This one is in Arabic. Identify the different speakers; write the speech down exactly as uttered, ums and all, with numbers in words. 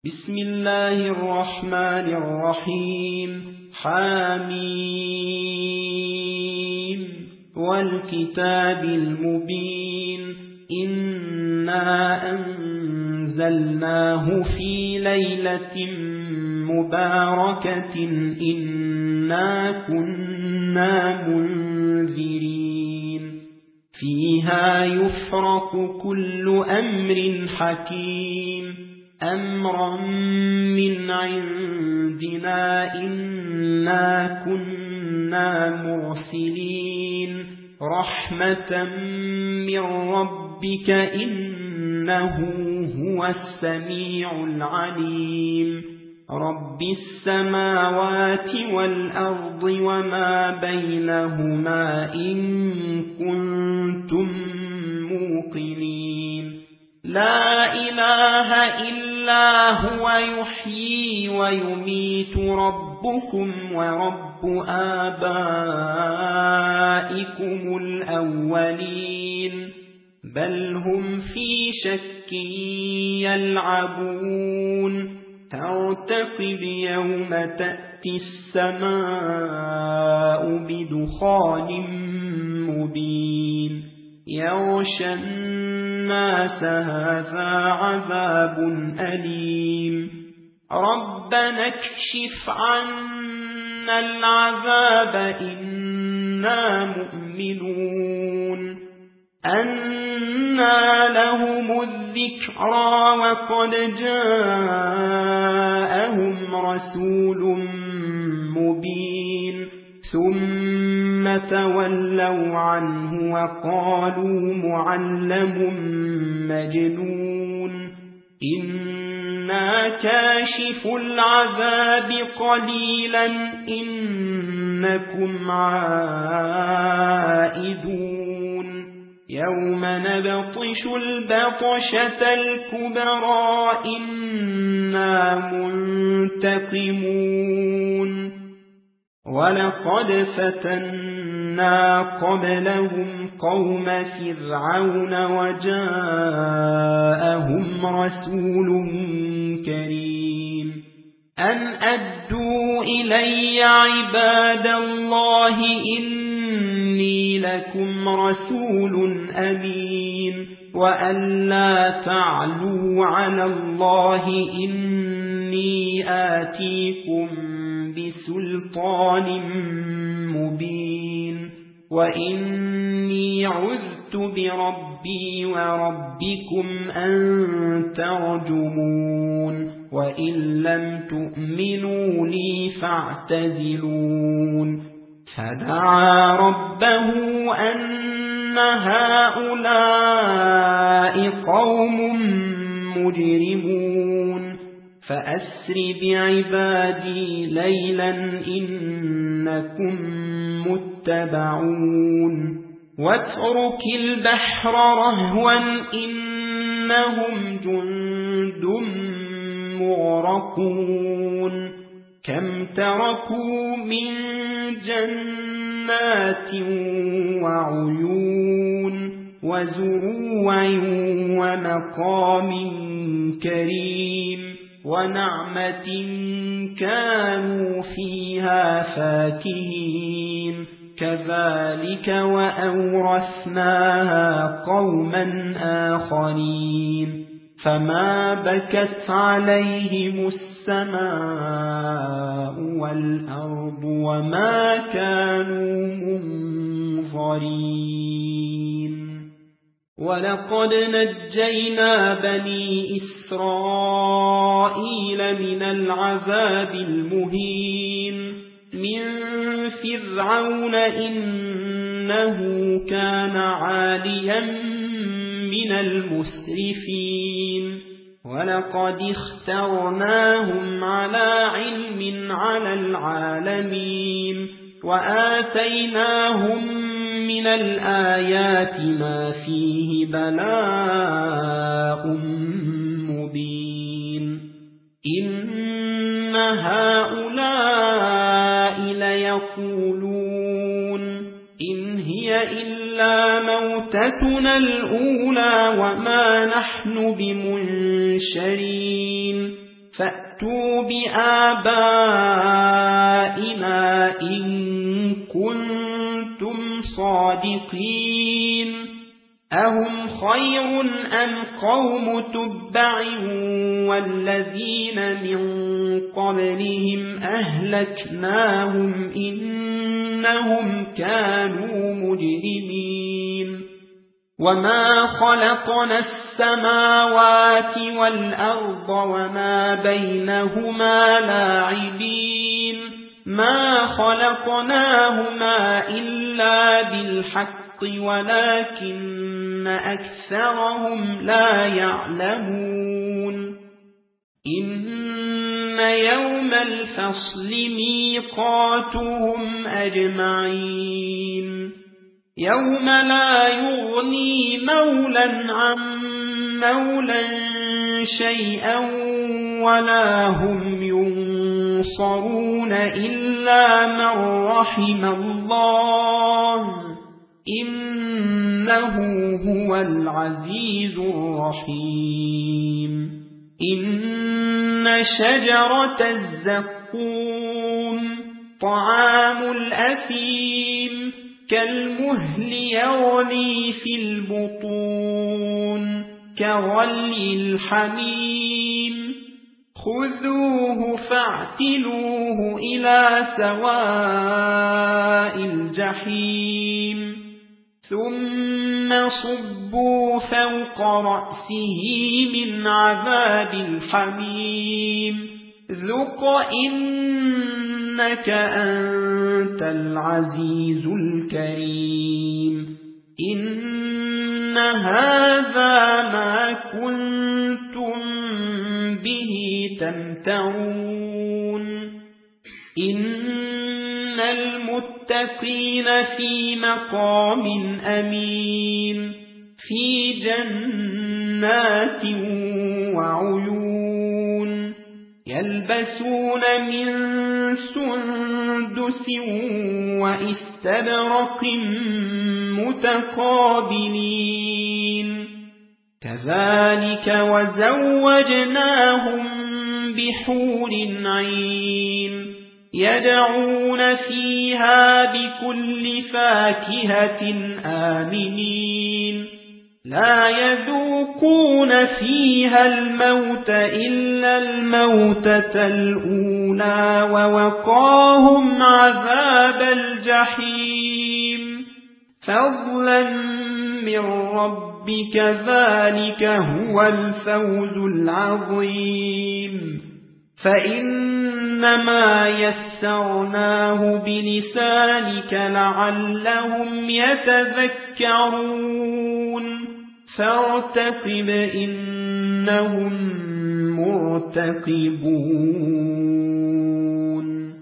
Speaker 1: بسم الله الرحمن الرحيم. حميم والكتاب المبين. إنا أنزلناه في ليلة مباركة إنا كنا منذرين فيها يفرق كل أمر حكيم أمرا من عندنا إنا كنا مرسلين رحمة من ربك إنه هو السميع العليم رب السماوات والأرض وما بينهما إن كنتم موقنين لا إله إلا هو يحيي ويميت ربكم ورب آبائكم الأولين بل هم في شك يلعبون فارتقب يوم تأتي السماء بدخان مبين يغشى الناس هذا عذاب أليم ربنا اكشف عنا العذاب إنا مؤمنون أنى لهم الذكرى وقد جاءهم رسول مبين ثم تولوا عنه وقالوا معلم مجنون إنا كاشف العذاب قليلا إنكم عائدون يوم نبطش البطشة الكبرى إنا منتقمون ولقد فتنا قبلهم قوم فرعون وجاءهم رسول كريم أن أدوا إلي عباد الله إني لكم رسول أمين وأن لا تعلوا على الله إني آتيكم بسلطان مبين وإني عذت بربي وربكم أن ترجمون وإن لم تؤمنوا لي فاعتزلون فدعا ربه أن هؤلاء قوم مجرمون فأسر بعبادي ليلا إنكم متبعون واترك البحر رهوا إنهم جند مغرقون كم تركوا من جنات وعيون وزروع ومقام كريم ونعمة كانوا فيها فاكهين كذلك وأورثناها قوما آخرين فما بكت عليهم السماء والأرض وما كانوا منظرين ولقد نجينا بني إسرائيل من العذاب المهين من فرعون إنه كان عاليا من المسرفين ولقد اخترناهم على علم على العالمين وآتيناهم من الآيات ما فيه بلاء مبين إن هؤلاء ليقولون إن هي إلا موتتنا الأولى وما نحن بمنشرين فأتوا بآبائنا إن كنتم صادقين أهم خير أم قوم تبع والذين من قبلهم أهلكناهم إنهم كانوا مجرمين وما خلقنا السماوات والأرض وما بينهما لاعبين ما خلقناهما إلا بالحق ولكن أكثرهم لا يعلمون إن يوم الفصل ميقاتهم أجمعين يوم لا يغني مولا عن مولا شيئا ولا هم ينصرون إلا من رحم الله إنه هو العزيز الرحيم إن شجرة الزقوم طعام الأثيم كالمهل يغلي في البطون كغلي الحميم خذوه فاعتلوه إلى سواء الجحيم ثم صبوا فوق رأسه من عذاب الحميم ذق إنك أنت العزيز الكريم إن هذا ما كنتم به تمترون إن المتقين في مقام أمين في جنات وعيون يلبسون من سندس وإستبرق متقابلين كذلك وزوجناهم بحور عين يدعون فيها بكل فاكهة آمنين لا يذوقون فيها الموت إلا الموتة الأولى ووقاهم عذاب الجحيم فضلا من ربك ذلك هو الفوز العظيم فإنما يسرناه بلسانك لعلهم يتذكرون فارتقب إنهم مرتقبون